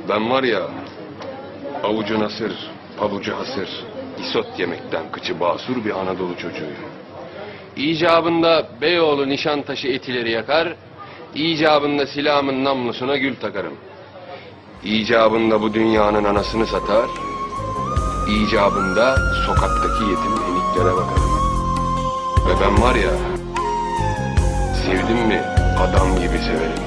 Ben var ya, avucu nasır, pabucu hasır, isot yemekten kıçı basur bir Anadolu çocuğuyum. İcabında Beyoğlu Nişantaşı etileri yakar, icabında silahımın namlusuna gül takarım. İcabında bu dünyanın anasını satar, icabında sokaktaki yetim eniklere bakarım. Ve ben var ya, sevdim mi adam gibi severim.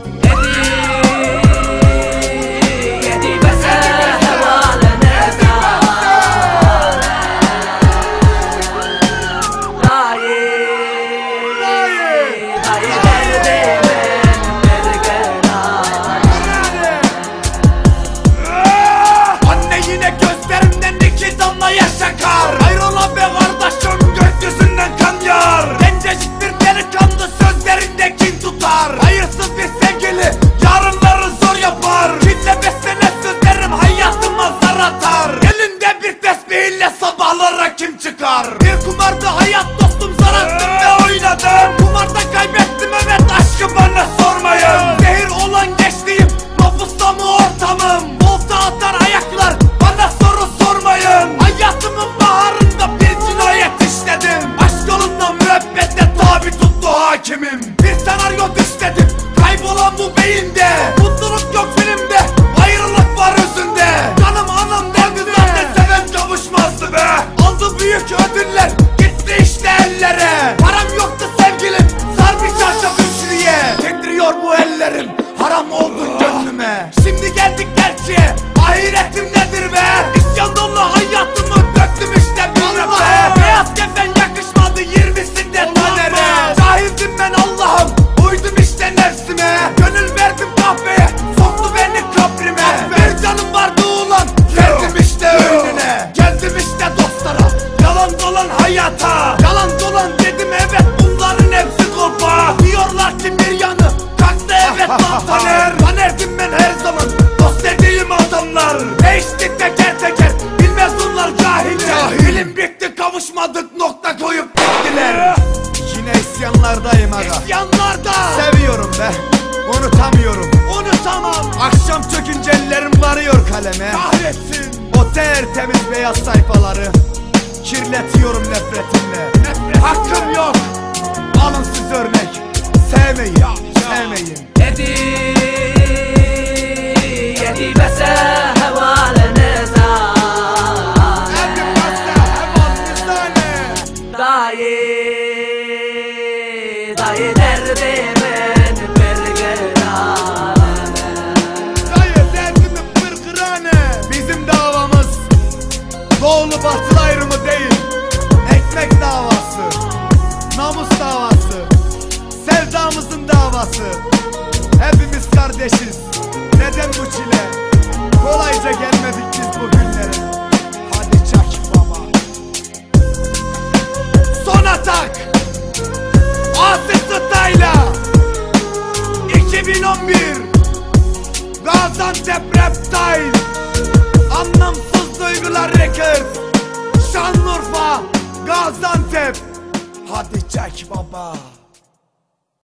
Hayrola be kardeşim, gökyüzünden kan yağar. Gencecik bir delikanlı sözlerinde kin tutar. Hayırsız bir sevgili yarınları zor yapar. Kimle beslene sözlerim hayatıma zar atar. Elinde bir tesbihle sabahlara kim çıkar? Bir kumarda hayat dostum, zar attım ve oynadım. Kumarda kaybettim, evet, aşkı bana sormayın. Zehir olan gençliğim, mapusta mı ortamım? Volta atar ayaklar, bana soru sormayın. Hayatımın baharında bir cinayet işledim. Aşk yolunda müebbete tabi tuttu hakimim. Bir senaryo düşledim, kaybolan bu beyinde. Mutluluk yok filmde, ayrılık var özünde. Canım anam derdi zaten, seven kavuşmazdı be. Aldı büyük ödüller, gitti işte ellere. Param yoktu sevgilim, sar bir çarşaf üçlüye. Titriyor bu ellerim, haram oldun gönlüme. Şimdi geldik gerçeğe, ahiretim nedir be? İsyan dolu hayatımı döktüm işte bir rap'e. Beyaz kefen yakışmadı 20'sinde tanere. Cahildim ben Allah'ım, uydum işte nefsime. Gönül verdim kahveye, soktu beni kabrime. Bir canım vardı ulan, geldim işte önüne. Geldim işte dostlara, yalan dolan hayata. Yalan dolan dedim, evet, bunların hepsi kolpa. Diyorlar ki bir yanı kalktı, evet lan Taner. Tanerdim ben her zaman, dost dediğim adamlar. Değişti teker teker, bilmez bunlar cahiller. Bilim bitti, kavuşmadık, nokta koyup gittiler. Yine isyanlardayım aga. İsyanlarda Seviyorum be, unutamıyorum. unutamam, Akşam çökünce ellerim varıyor kaleme. kahretsin. O tertemiz beyaz sayfaları kirletiyorum nefretimle. Hakkım yok, Alın siz örnek, sevmeyin, sevmeyin. يدي بس هوا لنزال Elbim başta, hemen bizane. Dayı derdimin bir gırane. Dayı derdimi fırkırane. Bizim davamız doğulu batılı ayrımı değil, ekmek davası, namus davası, sevdamızın davası. Hepimiz kardeşiz, neden bu çile? Kolayca gelmedik biz bu günlere. Hadi çak baba. Son atak Asi Stayla 2011 Gaziantep Reptile Anlamsız Duygular Records Şanlıurfa Gaziantep. Hadi çek baba.